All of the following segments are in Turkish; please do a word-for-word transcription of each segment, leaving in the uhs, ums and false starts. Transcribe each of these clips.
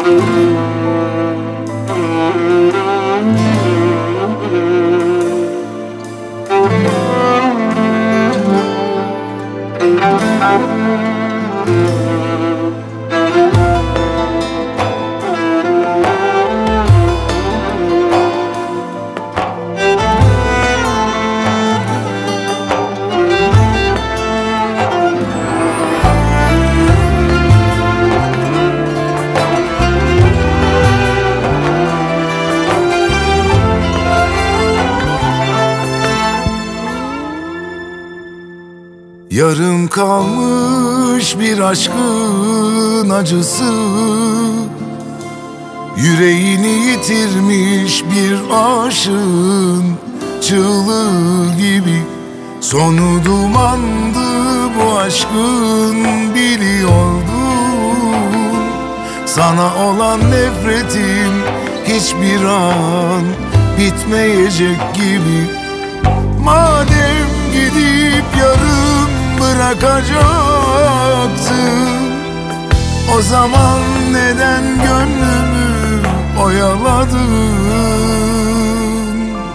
Yarım kalmış bir aşkın acısı, yüreğini yitirmiş bir aşığın çığlığı gibi. Sonu dumandı bu aşkın, biliyordum. Sana olan nefretim hiçbir an bitmeyecek gibi. Madem gidip yarım bırakacaktın, o zaman neden gönlümü oyaladın?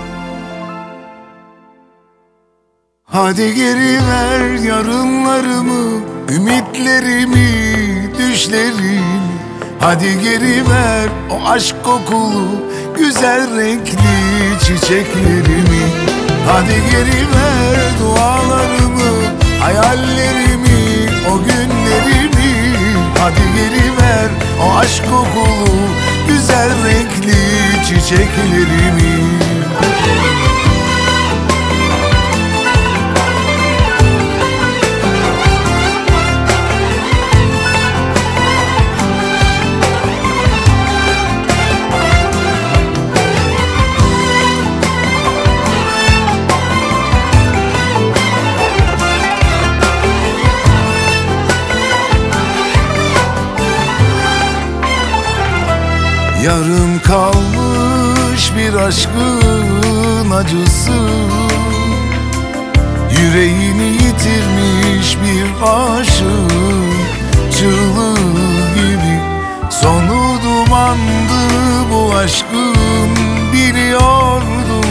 Hadi geri ver yarınlarımı, ümitlerimi, düşlerimi. Hadi geri ver o aşk kokulu, güzel renkli çiçeklerimi. Hadi geri ver dualarımı, hayallerimi, o günlerimi. Hadi geri ver o aşk kokulu, güzel renkli çiçeklerimi. Yarım kalmış bir aşkın acısı, yüreğini yitirmiş bir aşığın çığlığı gibi. Sonu dumandı bu aşkın, biliyordum.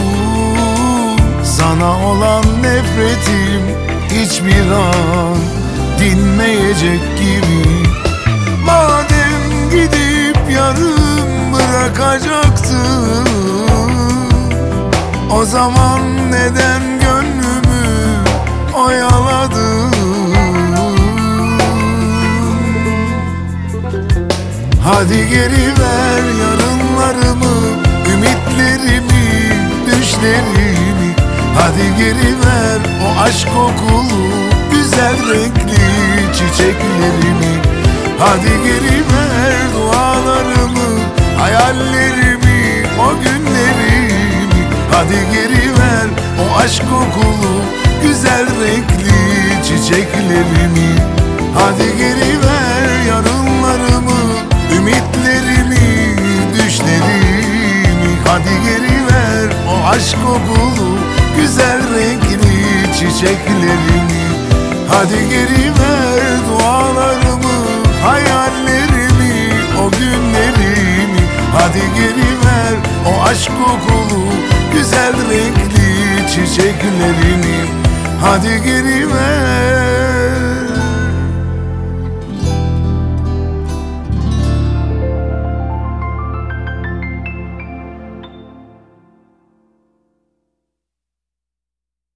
Sana olan nefretim hiçbir an dinmeyecek gibi. Madem gidip yarım bırakacaktın, o zaman neden gönlümü oyaladın? Hadi geri ver yarınlarımı, ümitlerimi, düşlerimi. Hadi geri ver o aşk kokulu, güzel renkli çiçeklerimi. Hadi geri ver dualarımı, hayallerimi, o günlerimi. Hadi geri ver o aşk kokulu, güzel renkli çiçeklerimi. Hadi geri ver yarınlarımı, ümitlerimi, düşlerimi. Hadi geri ver o aşk kokulu, güzel renkli çiçeklerimi. Hadi geri ver dualarımı, hayallerimi, o günlerimi. Hadi geri ver o aşk kokulu, güzel renkli çiçeklerimi. Hadi geri ver.